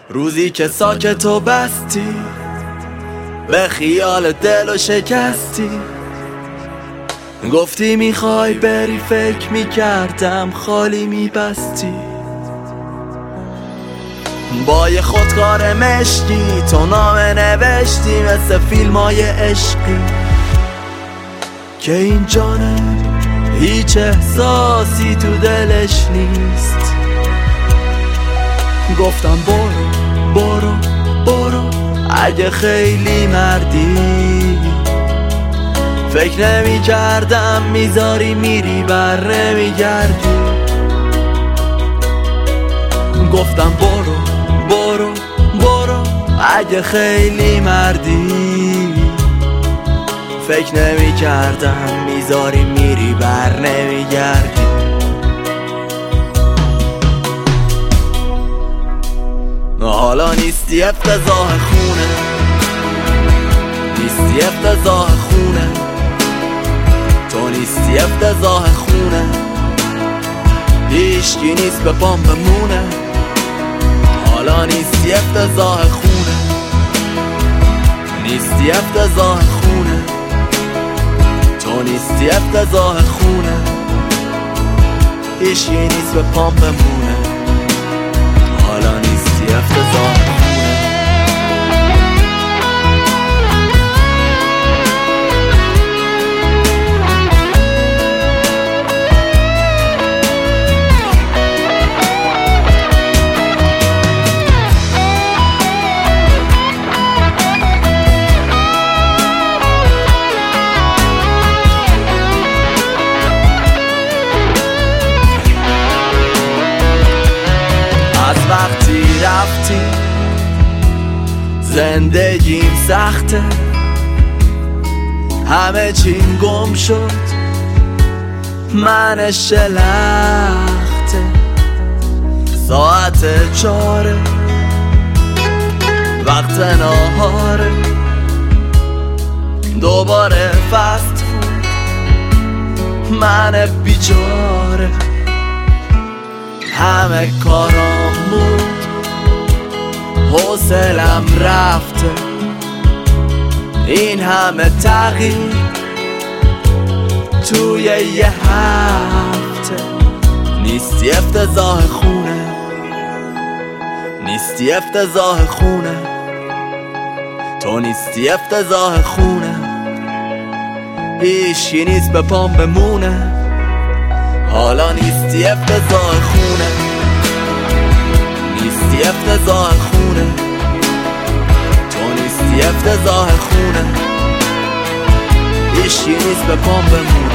روزی که ساکت و بستی، به خیال دل و شکستی، گفتی میخوای بری، فکر میکردم خالی میبستی. با یه خودکار مشکی تو نامه نوشتی، مثل فیلمای عشقی که این جانم هیچ احساسی تو دلش نیست. گفتم برو اگه خیلی مردی، فکر نمی کردم میذاری میری بر نمیگردی. گفتم برو اگه خیلی مردی، فکر نمی کردم میذاری میری بر نمیگردی. حالا نیستی افتضاح خونه، نیستی افتضاح خونه، تو نیستی افتضاح خونه، هیچکی نیست به پام بمونه. حالا نیستی افتضاح خونه، نیستی افتضاح خونه، تو نیستی افتضاح خونه، هیچکی نیست به پام بمونه. حالا نیستی افتضاح خونه. وقتی رفتی زندگیم سخته، همه چیم گم شد، من شلخته. ساعت 4 وقت ناهاره، دوباره فست فود، من بیچاره. همه کارام بود، حوصلم رفته، این همه تغییر توی یه هفته. نیستی افتضاح خونه، نیستی افتضاح خونه، تو نیستی افتضاح خونه، هیچی نیست به پام بمونه. حالا نیستی افتضاح خونه، نیستی افتضاح خونه، تو نیستی افتضاح خونه، هیچی نیست به پام بمونه.